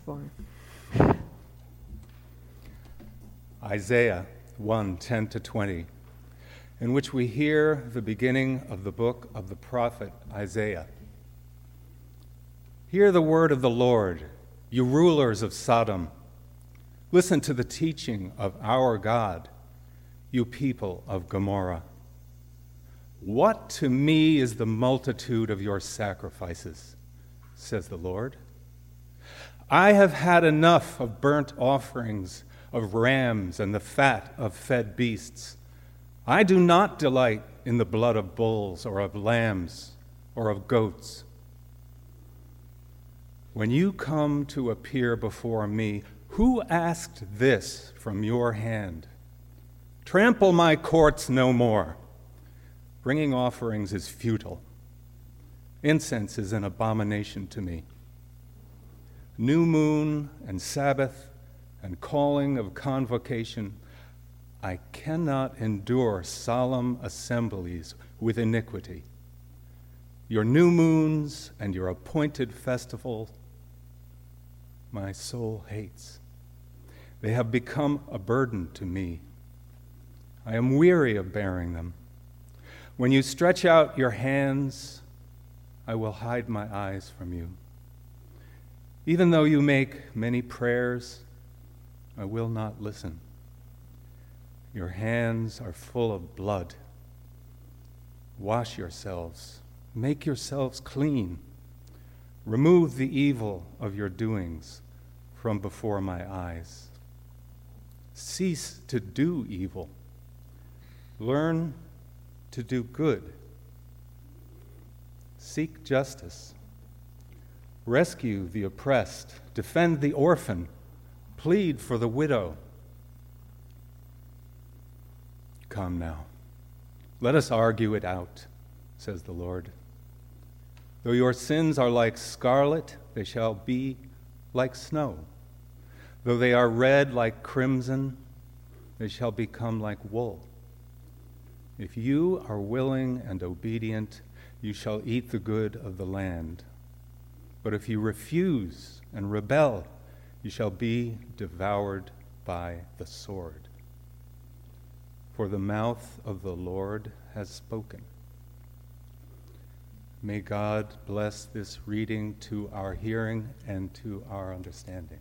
For Isaiah 1:10-20, in which we hear the beginning of the book of the prophet Isaiah. Hear the word of the Lord, you rulers of Sodom. Listen to the teaching of our God, you people of Gomorrah. What to me is the multitude of your sacrifices, says the Lord. I have had enough of burnt offerings, of rams and the fat of fed beasts. I do not delight in the blood of bulls or of lambs or of goats. When you come to appear before me, who asked this from your hand? Trample my courts no more. Bringing offerings is futile. Incense is an abomination to me. New moon and Sabbath and calling of convocation, I cannot endure solemn assemblies with iniquity. Your new moons and your appointed festivals, my soul hates. They have become a burden to me. I am weary of bearing them. When you stretch out your hands, I will hide my eyes from you. Even though you make many prayers, I will not listen. Your hands are full of blood. Wash yourselves. Make yourselves clean. Remove the evil of your doings from before my eyes. Cease to do evil. Learn to do good. Seek justice. Rescue the oppressed. Defend the orphan. Plead for the widow. Come now. Let us argue it out, says the Lord. Though your sins are like scarlet, they shall be like snow. Though they are red like crimson, they shall become like wool. If you are willing and obedient, you shall eat the good of the land. But if you refuse and rebel, you shall be devoured by the sword. For the mouth of the Lord has spoken. May God bless this reading to our hearing and to our understanding.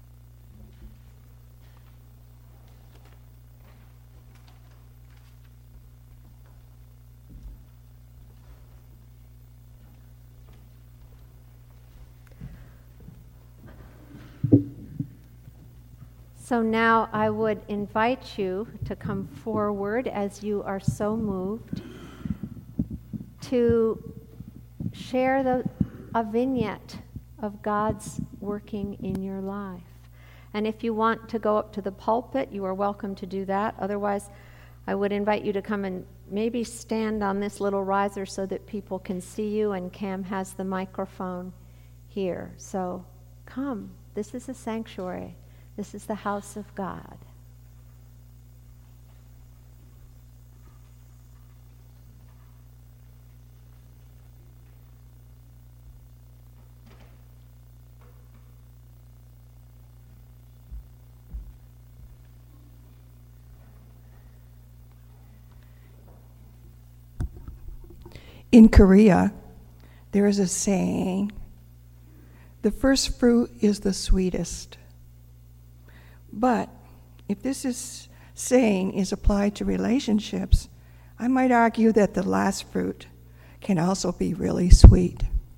So now I would invite you to come forward as you are so moved to share a vignette of God's working in your life. And if you want to go up to the pulpit, you are welcome to do that. Otherwise, I would invite you to come and maybe stand on this little riser so that people can see you, and Cam has the microphone here. So come. This is a sanctuary. This is the house of God. In Korea, there is a saying, the first fruit is the sweetest. But if this saying is applied to relationships, I might argue that the last fruit can also be really sweet.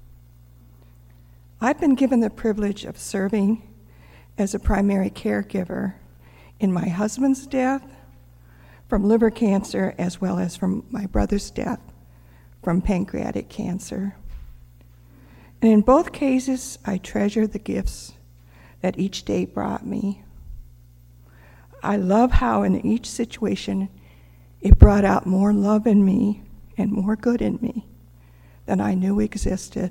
I've been given the privilege of serving as a primary caregiver in my husband's death from liver cancer, as well as from my brother's death from pancreatic cancer. And in both cases, I treasure the gifts that each day brought me. I love how in each situation it brought out more love in me and more good in me than I knew existed.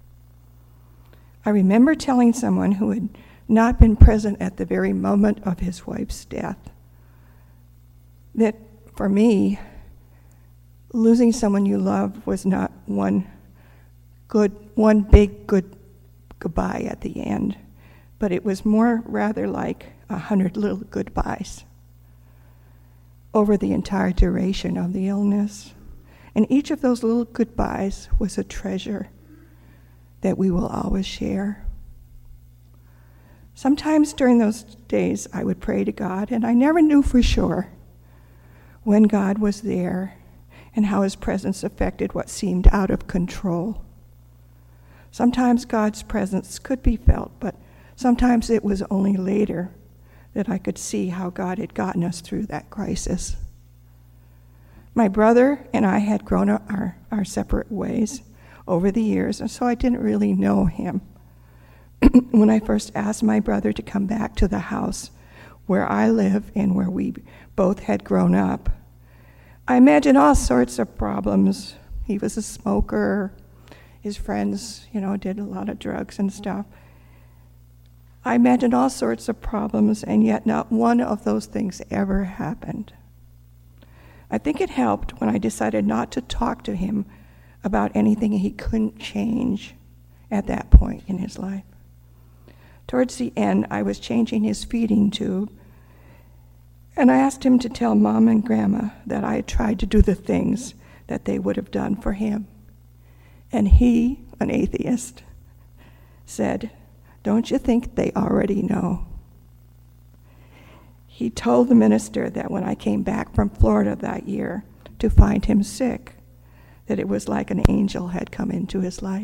I remember telling someone who had not been present at the very moment of his wife's death that for me, losing someone you love was not one big good goodbye at the end, but it was more rather like 100 little goodbyes over the entire duration of the illness. And each of those little goodbyes was a treasure that we will always share. Sometimes during those days, I would pray to God, and I never knew for sure when God was there and how his presence affected what seemed out of control. Sometimes God's presence could be felt, but sometimes it was only later that I could see how God had gotten us through that crisis. My brother and I had grown up our separate ways over the years, and so I didn't really know him. When I first asked my brother to come back to the house where I live and where we both had grown up, I imagined all sorts of problems. He was a smoker. His friends, did a lot of drugs and stuff. I imagined all sorts of problems, and yet not one of those things ever happened. I think it helped when I decided not to talk to him about anything he couldn't change at that point in his life. Towards the end, I was changing his feeding tube, and I asked him to tell Mom and Grandma that I had tried to do the things that they would have done for him. And he, an atheist, said, "Don't you think they already know?" He told the minister that when I came back from Florida that year to find him sick, that it was like an angel had come into his life.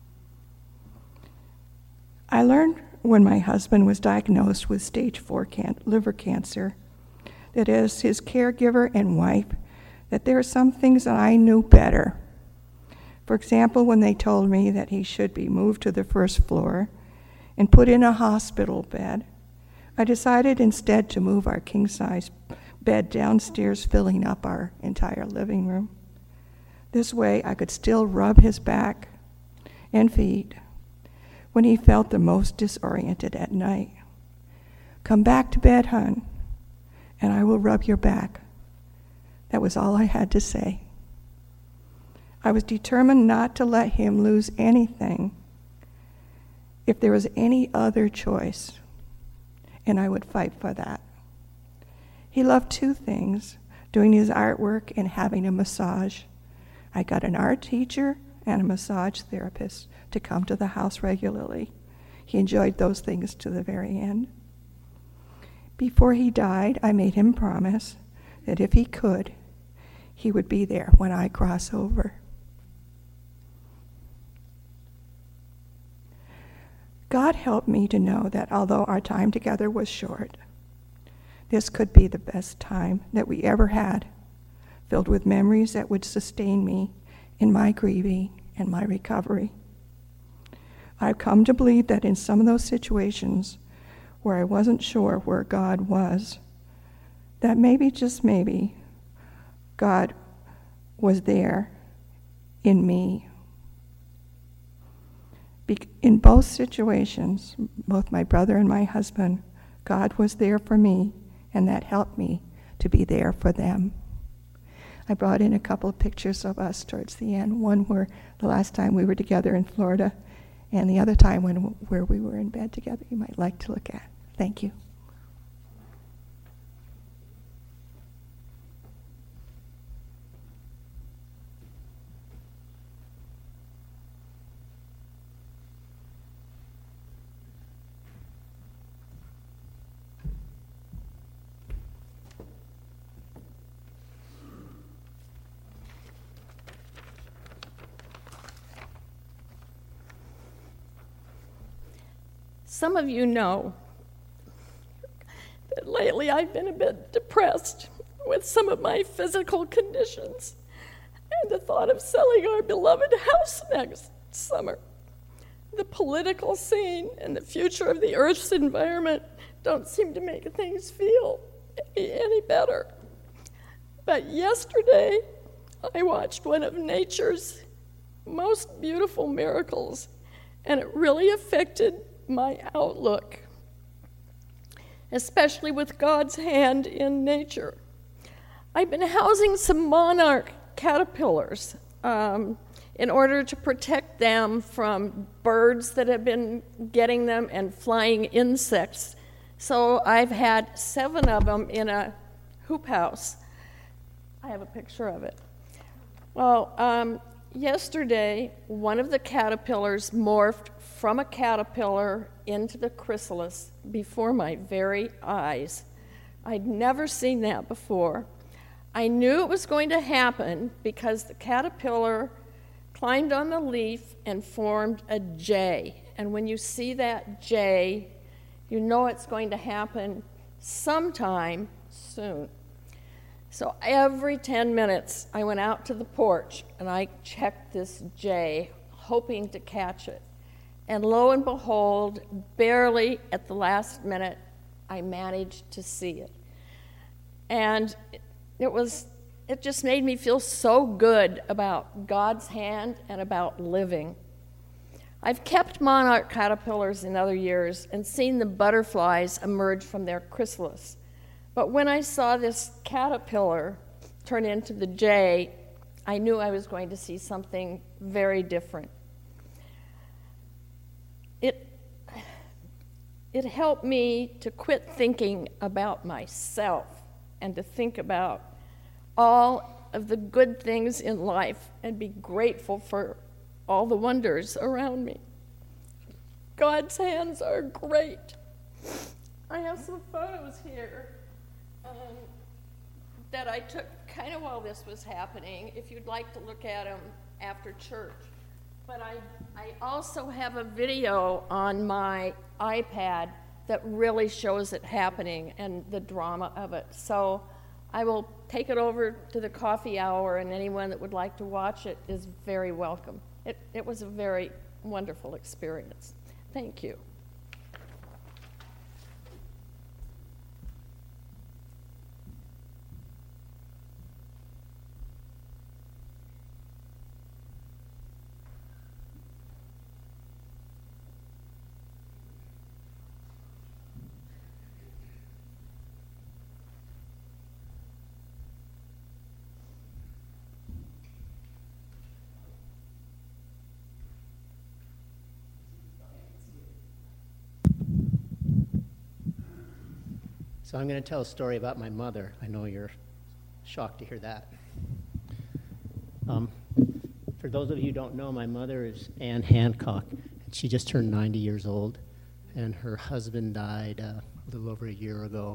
I learned when my husband was diagnosed with stage 4 liver cancer, that as his caregiver and wife, that there are some things that I knew better. For example, when they told me that he should be moved to the first floor and put in a hospital bed, I decided instead to move our king-size bed downstairs, filling up our entire living room. This way, I could still rub his back and feet when he felt the most disoriented at night. "Come back to bed, hon, and I will rub your back." That was all I had to say. I was determined not to let him lose anything if there was any other choice, and I would fight for that. He loved 2 things, doing his artwork and having a massage. I got an art teacher and a massage therapist to come to the house regularly. He enjoyed those things to the very end. Before he died, I made him promise that if he could, he would be there when I cross over. God helped me to know that although our time together was short, this could be the best time that we ever had, filled with memories that would sustain me in my grieving and my recovery. I've come to believe that in some of those situations where I wasn't sure where God was, that maybe, just maybe, God was there in me. In both situations, both my brother and my husband, God was there for me, and that helped me to be there for them. I brought in a couple of pictures of us towards the end, one where the last time we were together in Florida, and the other time where we were in bed together you might like to look at. Thank you. Some of you know that lately I've been a bit depressed with some of my physical conditions and the thought of selling our beloved house next summer. The political scene and the future of the Earth's environment don't seem to make things feel any better. But yesterday, I watched one of nature's most beautiful miracles, and it really affected my outlook, especially with God's hand in nature. I've been housing some monarch caterpillars in order to protect them from birds that have been getting them and flying insects. So I've had 7 of them in a hoop house. I have a picture of it. Well, yesterday, one of the caterpillars morphed from a caterpillar into the chrysalis before my very eyes. I'd never seen that before. I knew it was going to happen because the caterpillar climbed on the leaf and formed a J. And when you see that J, you know it's going to happen sometime soon. So every 10 minutes, I went out to the porch and I checked this J, hoping to catch it. And lo and behold, barely at the last minute, I managed to see it. And it just made me feel so good about God's hand and about living. I've kept monarch caterpillars in other years and seen the butterflies emerge from their chrysalis. But when I saw this caterpillar turn into the J, I knew I was going to see something very different. It helped me to quit thinking about myself and to think about all of the good things in life and be grateful for all the wonders around me. God's hands are great. I have some photos here that I took kind of while this was happening, if you'd like to look at them after church. But I also have a video on my iPad that really shows it happening and the drama of it. So I will take it over to the coffee hour, and anyone that would like to watch it is very welcome. It was a very wonderful experience. Thank you. So I'm going to tell a story about my mother. I know you're shocked to hear that. For those of you who don't know, my mother is Anne Hancock, and she just turned 90 years old, and her husband died a little over a year ago.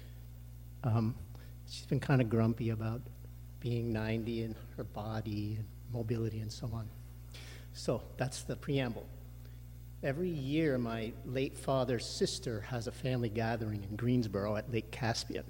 She's been kind of grumpy about being 90 and her body and mobility and so on. So that's the preamble. Every year, my late father's sister has a family gathering in Greensboro at Lake Caspian.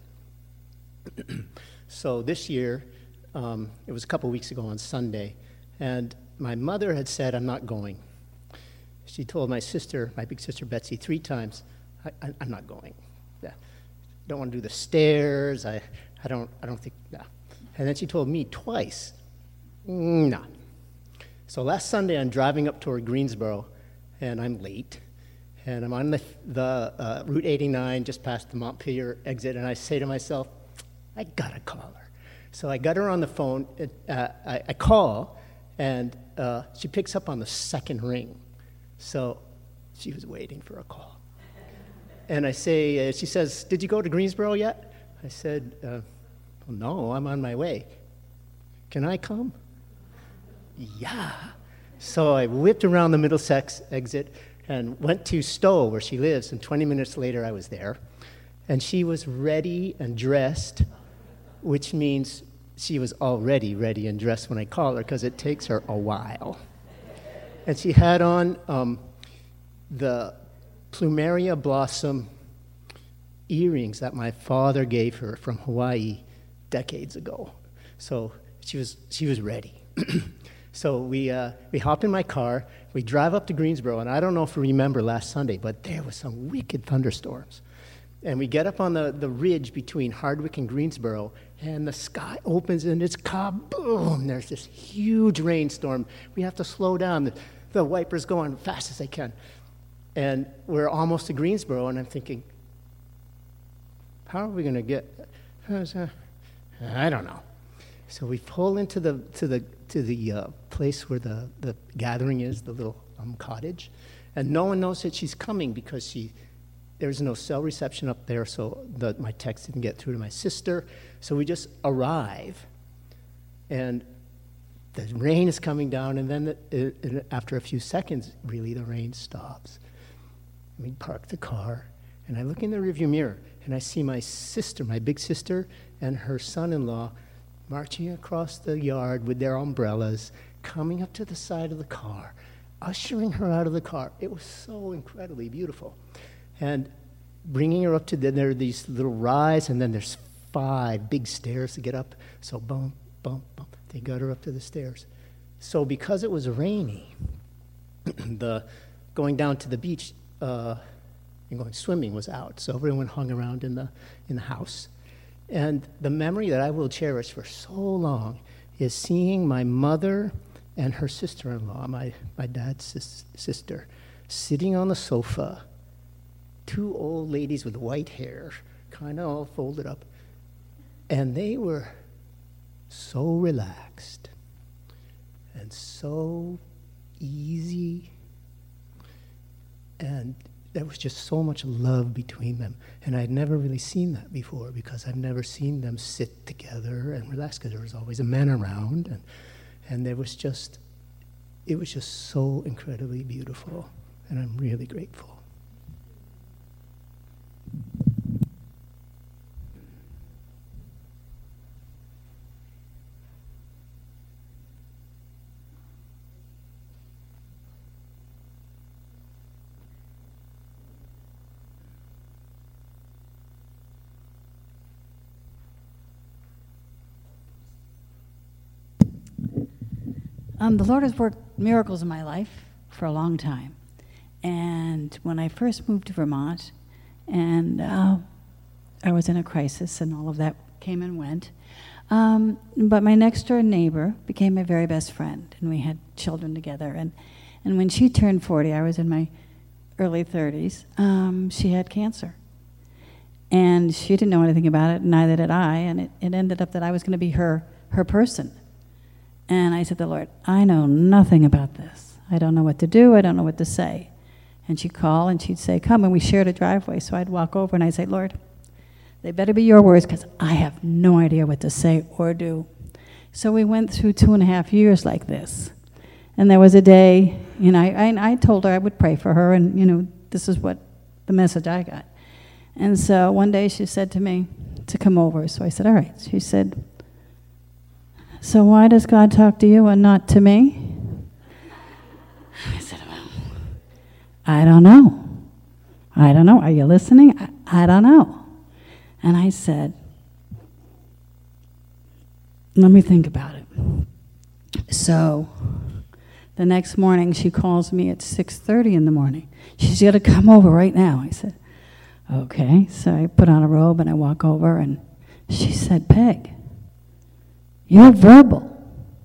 So this year, it was a couple weeks ago on Sunday, and my mother had said, "I'm not going." She told my sister, my big sister Betsy, 3 times, I'm not going. Yeah. Don't want to do the stairs. I don't think, no. And then she told me twice, no. So last Sunday, I'm driving up toward Greensboro, and I'm late, and I'm on the Route 89, just past the Montpelier exit, and I say to myself, I gotta call her. So I got her on the phone, I call, and she picks up on the second ring. So she was waiting for a call. And I say, she says, "Did you go to Greensboro yet?" I said, well, no, I'm on my way. Can I come? Yeah. So I whipped around the Middlesex exit and went to Stowe, where she lives, and 20 minutes later I was there. And she was ready and dressed, which means she was already ready and dressed when I called her, because it takes her a while. And she had on the plumeria blossom earrings that my father gave her from Hawaii decades ago. So she was ready. So we hopped in my car, we drive up to Greensboro, and I don't know if you remember last Sunday, but there was some wicked thunderstorms. And we get up on the ridge between Hardwick and Greensboro, and the sky opens, and it's kaboom! There's this huge rainstorm. We have to slow down. The wipers go on as fast as they can. And we're almost to Greensboro, and I'm thinking, how are we going to get... I don't know. So we pull into the place where the gathering is, the little cottage, and no one knows that she's coming because there's no cell reception up there, so my text didn't get through to my sister. So we just arrive, and the rain is coming down, and then after a few seconds, really, the rain stops. We park the car, and I look in the rearview mirror, and I see my sister, my big sister, and her son-in-law marching across the yard with their umbrellas, coming up to the side of the car, ushering her out of the car. It was so incredibly beautiful. And bringing her up to there are these little rides, and then there's 5 big stairs to get up. So bump, bump, bump. They got her up to the stairs. So because it was rainy, going down to the beach and going swimming was out. So everyone hung around in the house. And the memory that I will cherish for so long is seeing my mother and her sister-in-law, my dad's sister, sitting on the sofa, 2 old ladies with white hair, kind of all folded up. And they were so relaxed and so easy, and there was just so much love between them. And I'd never really seen that before, because I'd never seen them sit together and relax, because there was always a man around, and it was just so incredibly beautiful, and I'm really grateful. The Lord has worked miracles in my life for a long time. And when I first moved to Vermont, and I was in a crisis, and all of that came and went. But my next door neighbor became my very best friend, and we had children together. And when she turned 40, I was in my early 30s, she had cancer. And she didn't know anything about it, neither did I, and it ended up that I was going to be her person. And I said to the Lord, I know nothing about this. I don't know what to do. I don't know what to say. And she'd call and she'd say, come. And we shared a driveway. So I'd walk over and I'd say, Lord, they better be your words, because I have no idea what to say or do. So we went through 2.5 years like this. And there was a day, I told her I would pray for her, and, this is what the message I got. And so one day she said to me to come over. So I said, all right. She said, so why does God talk to you and not to me? I said, well, I don't know. Are you listening? I don't know. And I said, let me think about it. So the next morning she calls me at 6:30 in the morning. She's got to come over right now. I said, okay. So I put on a robe and I walk over, and she said, Peg, you're verbal.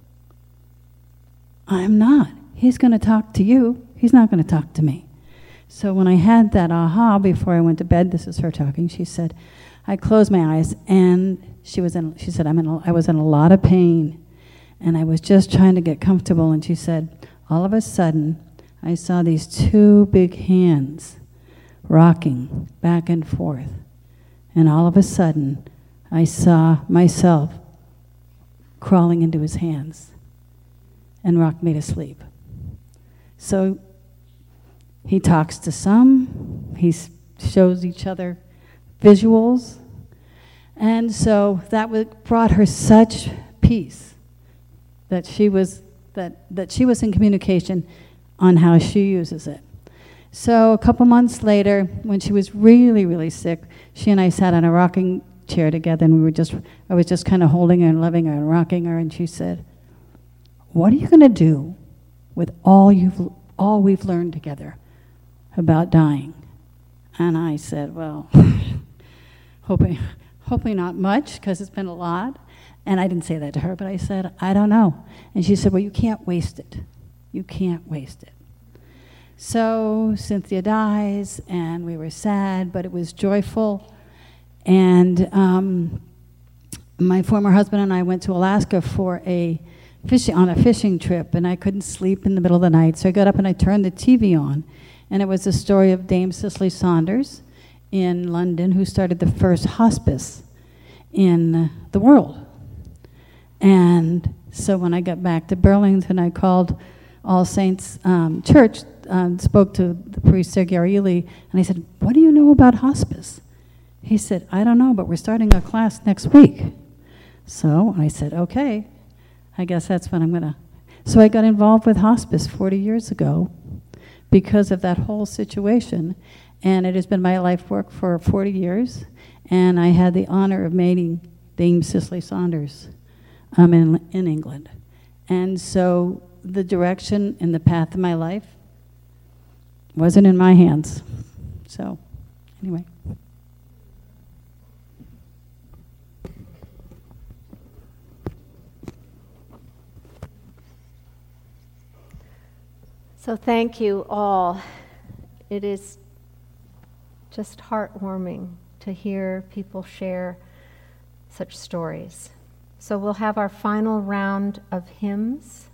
I'm not. He's going to talk to you. He's not going to talk to me. So when I had that aha before I went to bed, this is her talking, she said, I closed my eyes, and she said, I was in a lot of pain, and I was just trying to get comfortable. And she said, all of a sudden, I saw these 2 big hands rocking back and forth. And all of a sudden, I saw myself crawling into his hands, and rocked me to sleep. So he talks to some, he shows each other visuals, and so that brought her such peace that she was in communication on how she uses it. So a couple months later, when she was really, really sick, she and I sat on a rocking chair together, and I was just kind of holding her and loving her and rocking her, and she said, what are you going to do with all we've learned together about dying? And I said, well, hoping not much, because it's been a lot. And I didn't say that to her, but I said, I don't know. And she said, well, you can't waste it. You can't waste it. So Cynthia dies, and we were sad, but it was joyful. And my former husband and I went to Alaska for on a fishing trip, and I couldn't sleep in the middle of the night, so I got up and I turned the TV on, and it was the story of Dame Cicely Saunders in London, who started the first hospice in the world. And so when I got back to Burlington, I called All Saints Church, spoke to the priest, Sergei Ely, and I said, "What do you know about hospice?" He said, "I don't know, but we're starting a class next week." So I said, okay, I guess that's what I'm going to. So I got involved with hospice 40 years ago because of that whole situation. And it has been my life work for 40 years. And I had the honor of meeting Dame Cicely Saunders in England. And so the direction and the path of my life wasn't in my hands. So anyway. So thank you all. It is just heartwarming to hear people share such stories. So we'll have our final round of hymns.